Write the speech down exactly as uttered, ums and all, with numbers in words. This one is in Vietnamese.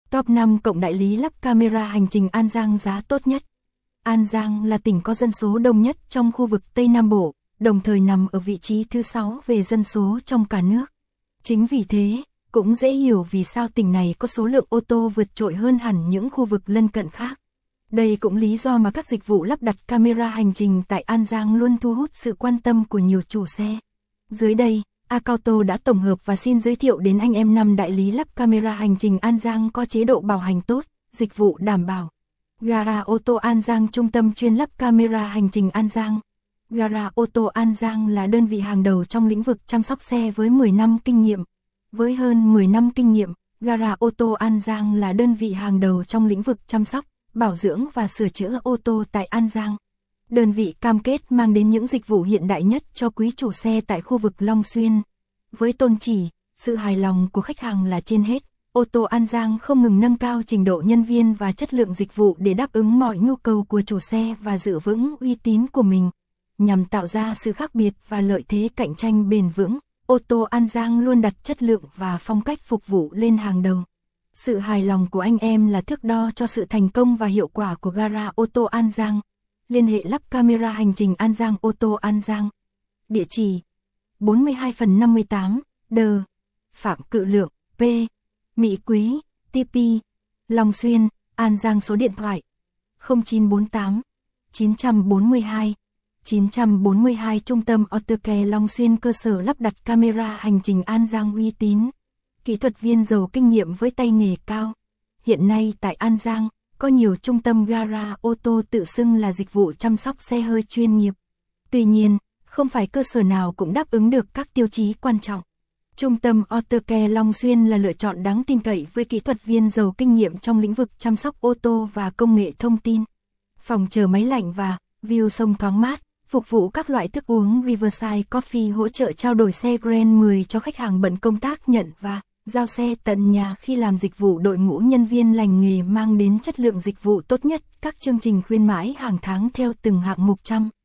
Top năm cộng đại lý lắp camera hành trình An Giang giá tốt nhất. An Giang là tỉnh có dân số đông nhất trong khu vực Tây Nam Bộ, đồng thời nằm ở vị trí thứ sáu về dân số trong cả nước. Chính vì thế, cũng dễ hiểu vì sao tỉnh này có số lượng ô tô vượt trội hơn hẳn những khu vực lân cận khác. Đây cũng lý do mà các dịch vụ lắp đặt camera hành trình tại An Giang luôn thu hút sự quan tâm của nhiều chủ xe. Dưới đây, Acauto đã tổng hợp và xin giới thiệu đến anh em năm đại lý lắp camera hành trình An Giang có chế độ bảo hành tốt, dịch vụ đảm bảo. Gara ô tô An Giang, trung tâm chuyên lắp camera hành trình An Giang. Gara ô tô An Giang là đơn vị hàng đầu trong lĩnh vực chăm sóc xe với mười năm kinh nghiệm. Với hơn mười năm kinh nghiệm, Gara ô tô An Giang là đơn vị hàng đầu trong lĩnh vực chăm sóc, bảo dưỡng và sửa chữa ô tô tại An Giang. Đơn vị cam kết mang đến những dịch vụ hiện đại nhất cho quý chủ xe tại khu vực Long Xuyên. Với tôn chỉ, sự hài lòng của khách hàng là trên hết, ô tô An Giang không ngừng nâng cao trình độ nhân viên và chất lượng dịch vụ để đáp ứng mọi nhu cầu của chủ xe và giữ vững uy tín của mình. Nhằm tạo ra sự khác biệt và lợi thế cạnh tranh bền vững, ô tô An Giang luôn đặt chất lượng và phong cách phục vụ lên hàng đầu. Sự hài lòng của anh em là thước đo cho sự thành công và hiệu quả của Gara ô tô An Giang. Liên hệ lắp camera hành trình An Giang ô tô An Giang. Địa chỉ bốn mươi hai phần năm mươi tám, D. Phạm Cự Lượng, P. Mỹ Quý, tê pê, Long Xuyên, An Giang. Số điện thoại không chín bốn tám, chín bốn hai, chín bốn hai. Trung tâm Autocare Long Xuyên, cơ sở lắp đặt camera hành trình An Giang uy tín. Kỹ thuật viên giàu kinh nghiệm với tay nghề cao. Hiện nay tại An Giang, có nhiều trung tâm gara ô tô tự xưng là dịch vụ chăm sóc xe hơi chuyên nghiệp. Tuy nhiên, không phải cơ sở nào cũng đáp ứng được các tiêu chí quan trọng. Trung tâm Autocare Long Xuyên là lựa chọn đáng tin cậy với kỹ thuật viên giàu kinh nghiệm trong lĩnh vực chăm sóc ô tô và công nghệ thông tin. Phòng chờ máy lạnh và view sông thoáng mát, phục vụ các loại thức uống Riverside Coffee, hỗ trợ trao đổi xe Grand mười cho khách hàng bận công tác nhận và giao xe tận nhà khi làm dịch vụ. Đội ngũ nhân viên lành nghề mang đến chất lượng dịch vụ tốt nhất, các chương trình khuyến mãi hàng tháng theo từng hạng mục chăm